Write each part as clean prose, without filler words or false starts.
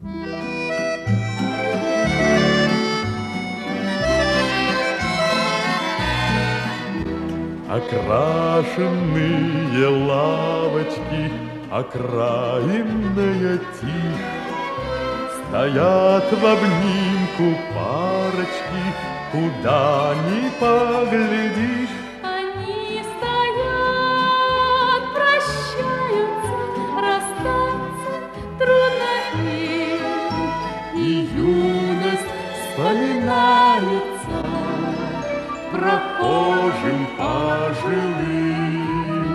Окрашенные лавочки, окраинная тишь, стоят в обнимку парочки, куда ни поглядишь. Они стоят, прощаются, расстаться трудно им, И юность вспоминается прохожим пожилым.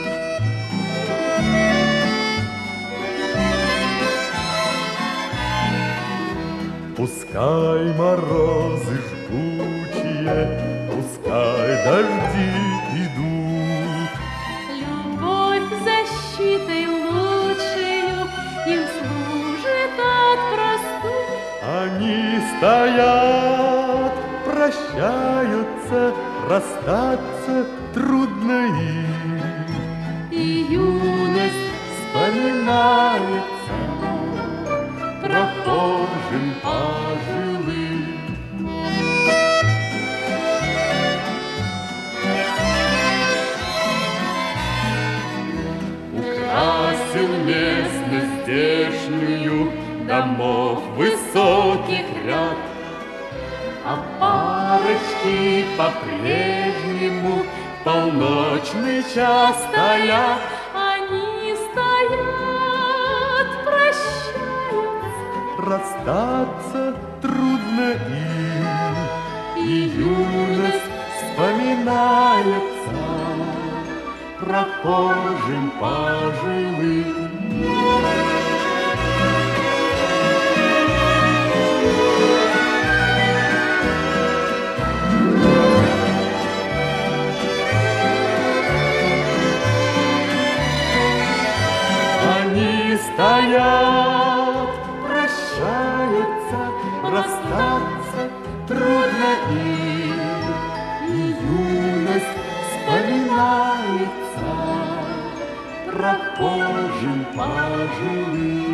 Пускай морозы жгучие, пускай дожди идут, любовь защитой лучшею им служит от простуд. они стоят, прощаются, расстаться трудно им. И юность Вспоминается прохожим пожилым. Украсил местность здешнюю домов высоких ряд, а парочки по-прежнему в полночный час стоят. они стоят, прощаются, Расстаться трудно им, и юность вспоминается прохожим пожилым. Они стоят, прощаются, расстаться трудно им, и юность вспоминается прохожим пожилым.